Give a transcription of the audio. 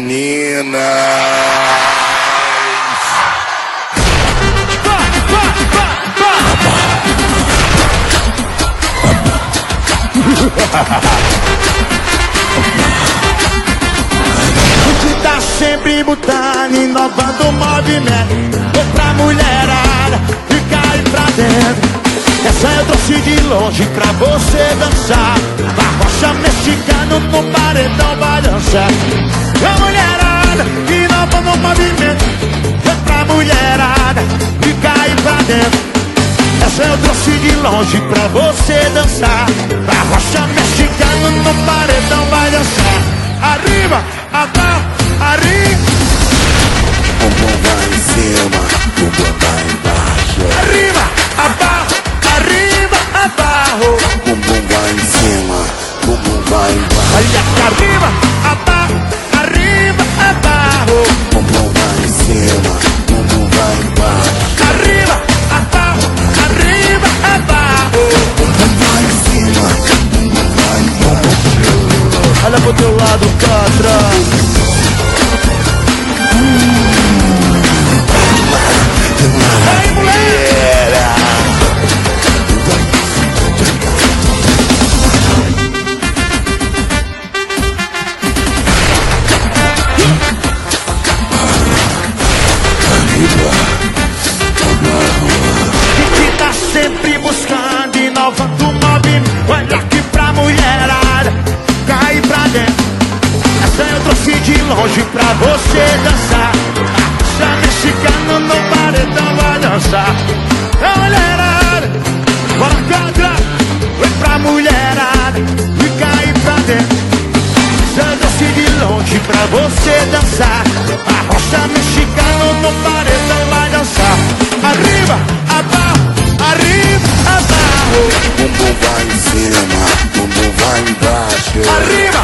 meninas. Que tá sempre botando, inovando o movimento. Foi pra mulherada ficar aí pra dentro. Essa eu trouxe de longe pra você dançar. A rocha mexicana no paredão vai dançar. A mulherada inovando o movimento. Foi pra mulherada ficar aí pra dentro. Essa eu trouxe de longe pra você dançar. A rocha mexicana no paredão vai dançar. Arriba, abaixo, arriba. Bumbum vai em cima, bumbum vai embaixo. Arriba, abaixo, arriba, abaixo. Bumbum vai em cima, bumbum vai embaixo. Olha aqui, arriba, abaixo, arriba, abaixo. Bumbum vai em cima, bumbum vai embaixo. Arriba, abaixo, arriba, abaixo. Bumbum vai em cima, bumbum vai embaixo. Olha pro teu lado, Catra. Vai, moleque! Que tá sempre buscando, inovando o movimento. Olha aqui pra mulherada, cai pra dentro. Essa eu trouxe de longe pra você dançar. A mexicana no paredão vai dançar. A mulherada, bora cadra. Foi pra mulherada, fica aí pra dentro. Essa eu trouxe de longe pra você dançar. A rocha mexicana no paredão vai dançar. Arriba, abaixo, arriba, abaixo. Bumbum vai em cima, bumbum vai embaixo. Arriba,